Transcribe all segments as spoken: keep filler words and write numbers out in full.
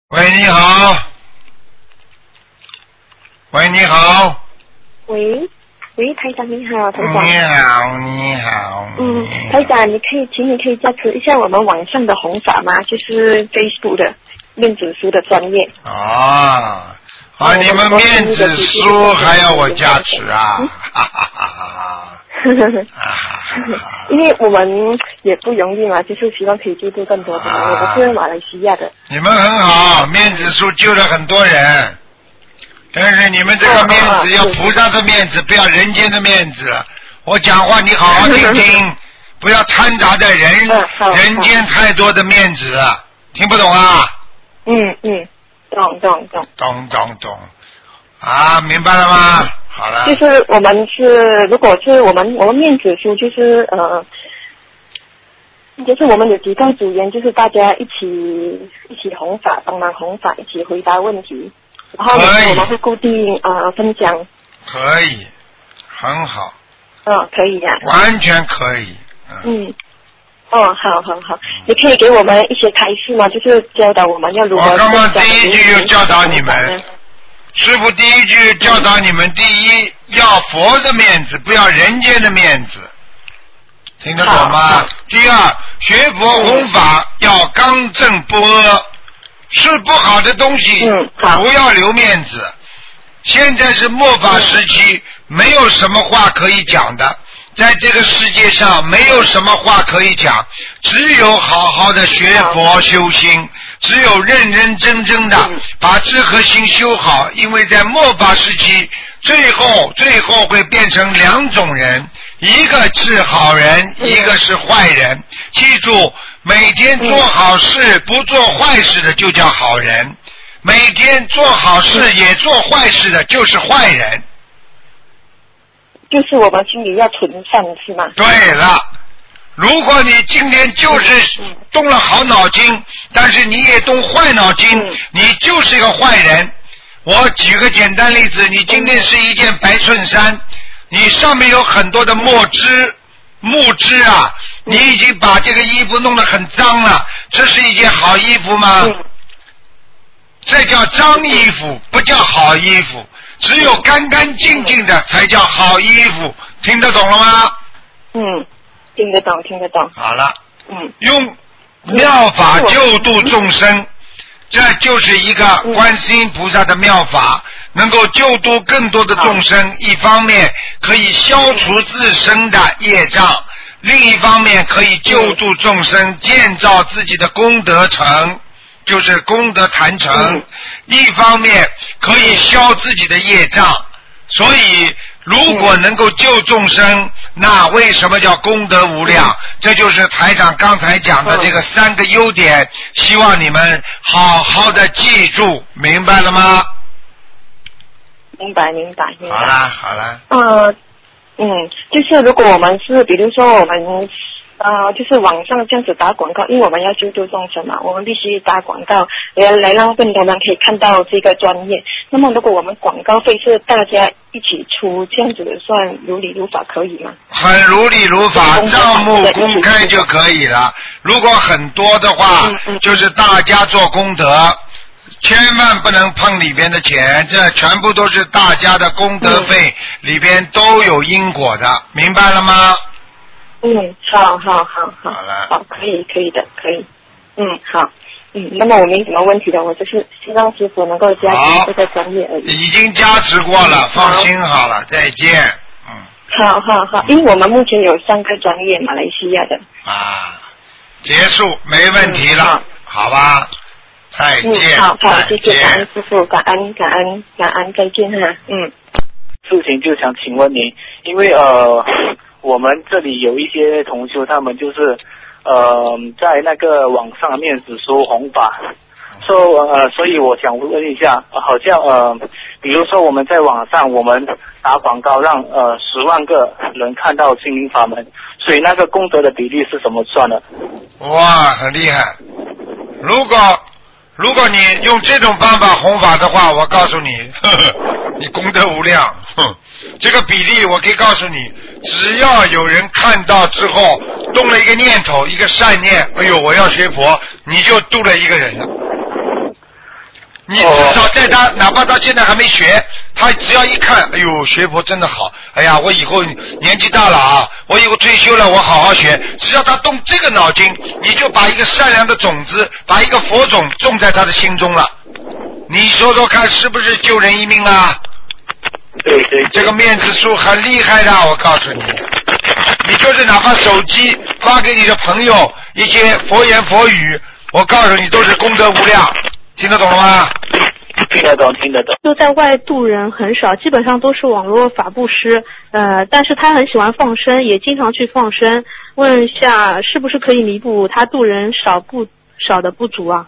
喂，你好。喂，你好。 喂，喂，台长你好，台长。 你好，你好。 嗯，台长，你可以，请你可以加持一下我们网上的弘法吗？就是 Facebook 的面子书的专业。 啊，啊，你们面子书还要我加持啊？哈哈哈哈。 因为我们也不容易嘛，就是希望可以救助更多的人。啊、我们是马来西亚的。 你们很好，面子书救了很多人，但是你们这个面子要菩萨的面子，不要人间的面子。我讲话你好好听听，不要掺杂在人人间太多的面子，听不懂啊？ 嗯嗯，懂懂懂。 懂懂懂，啊，明白了吗？好了， 就是我们是，如果是我们我们面子书，就是呃，就是我们有几个组员，就是大家一起一起弘法，帮忙弘法，一起回答问题，然后我们会固定呃分享。 可以，很好。 哦，可以呀、啊。 完全可以。 嗯。嗯哦，好好好，你可以给我们一些开示吗？就是教导我们要如何。 我刚刚第一句就教导你们。师父第一句教导你们：第一，要佛的面子，不要人间的面子，听得懂吗？第二，学佛弘法要刚正不阿，是不好的东西，不要留面子。现在是末法时期，没有什么话可以讲的，在这个世界上没有什么话可以讲，只有好好的学佛修心。只有认认真真的把智和心修好，因为在末法时期，最后最后会变成两种人，一个是好人，一个是坏人。记住，每天做好事不做坏事的就叫好人，每天做好事也做坏事的就是坏人。 就是我们心里要纯善，是吗？ 对了。如果你今天就是动了好脑筋，但是你也动坏脑筋，你就是一个坏人。我举个简单例子，你今天是一件白衬衫，你上面有很多的墨汁、木汁啊，你已经把这个衣服弄得很脏了，这是一件好衣服吗？这叫脏衣服，不叫好衣服。只有干干净净的才叫好衣服，听得懂了吗？ 嗯。听得懂，听得懂。 好了， 嗯， 用妙法救度众生，这就是一个观世音菩萨的妙法，能够救度更多的众生。一方面可以消除自身的业障，另一方面可以救度众生，建造自己的功德城，就是功德坛城。一方面可以消自己的业障，所以。如果能够救众生，那为什么叫功德无量？这就是台长刚才讲的这个三个优点，希望你们好好的记住，明白了吗？ 明白，明白，明白。 好啦，好啦。 呃，嗯，就是如果我们是，比如说我们。呃，就是网上这样子打广告，因为我们要救助众生嘛，我们必须打广告来来让更多人可以看到这个专业。那么如果我们广告费是大家一起出，这样子算如理如法可以吗？ 很如理如法，账目公开就可以了。如果很多的话，嗯嗯、就是大家做功德，千万不能碰里边的钱，这全部都是大家的功德费，嗯、里边都有因果的，明白了吗？ 嗯，好好好好， 好了， 好，可以可以的，可以，嗯，好，嗯，那么我没什么问题的，我就是希望师傅能够加持这个专业而已。 已经加持过了，放心好了，再见。嗯， 好好好，因为我们目前有三个专业，马来西亚的。 啊，结束，没问题了，嗯、好吧？再见。 嗯，好好，谢谢，感恩师傅，感恩感恩感恩，再见哈，嗯。 事情就想请问您，因为呃。我们这里有一些同修，他们就是呃在那个网上面子书弘法，所以呃所以我想问一下，好像呃比如说我们在网上我们打广告让呃十万个人看到心灵法门，所以那个功德的比例是怎么算的？ 哇，很厉害！如果如果你用这种方法弘法的话，我告诉你，呵呵，你功德无量。哼，这个比例我可以告诉你，只要有人看到之后动了一个念头，一个善念，哎呦，我要学佛，你就度了一个人了。 你至少在他，哪怕他现在还没学，他只要一看，哎呦，学佛真的好，哎呀，我以后年纪大了啊，我以后退休了，我好好学。只要他动这个脑筋，你就把一个善良的种子，把一个佛种种在他的心中了。你说说看，是不是救人一命啊？ 对对， 这个面子书很厉害的，我告诉你，你就是哪怕手机发给你的朋友一些佛言佛语，我告诉你都是功德无量，听得懂了吗？ 听得懂，听得懂。 就在外度人很少，基本上都是网络法布施，呃，但是他很喜欢放生，也经常去放生。问一下，是不是可以弥补他度人少不少的不足啊？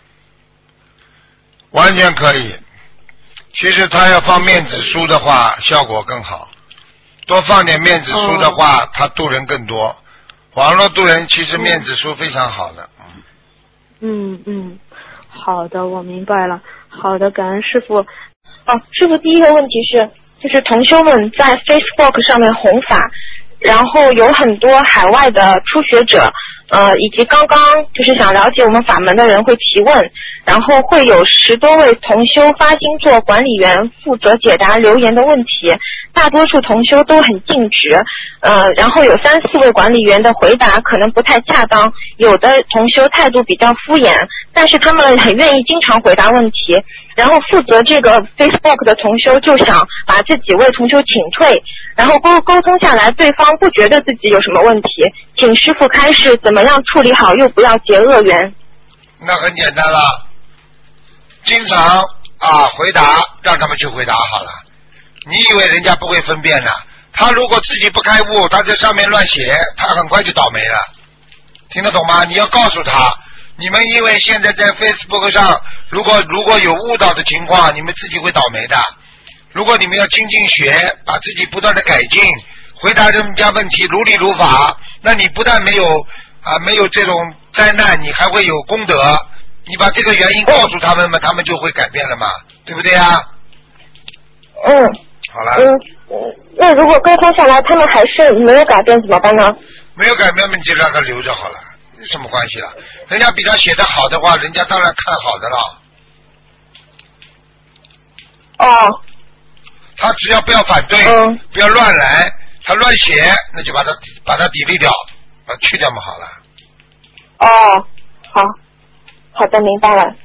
完全可以。其实他要放面子书的话，效果更好。多放点面子书的话，哦、他度人更多。网络度人其实面子书非常好的。 嗯嗯，好的，我明白了。好的，感恩师父。 哦，师父，第一个问题是，就是同修们在 Facebook 上面弘法，然后有很多海外的初学者，呃，以及刚刚就是想了解我们法门的人会提问，然后会有十多位同修发心做管理员，负责解答留言的问题。大多数同修都很尽职，呃，然后有三四位管理员的回答可能不太恰当，有的同修态度比较敷衍，但是他们很愿意经常回答问题。然后负责这个 Facebook 的同修就想把这几位同修请退，然后沟沟通下来，对方不觉得自己有什么问题，请师父开示怎么样处理好又不要结恶缘。 那很简单了，经常啊回答，让他们去回答好了。你以为人家不会分辨呢？他如果自己不开悟，他在上面乱写，他很快就倒霉了。听得懂吗？你要告诉他，你们因为现在在 Facebook 上，如果如果有误导的情况，你们自己会倒霉的。如果你们要精进学，把自己不断的改进，回答人家问题如理如法，那你不但没有啊没有这种灾难，你还会有功德。你把这个原因告诉他们嘛，他们就会改变了嘛，对不对啊？ 嗯。 好了。 嗯，那如果沟通下来他们还是没有改变怎么办呢？ 没有改变，你就让他留着好了，有什么关系了？人家比他写的好的话，人家当然看好的了。 哦。 他只要不要反对， 嗯、 不要乱来，他乱写，那就把他把他抵力掉，把他去掉嘛好了。 哦，好，好的，明白了。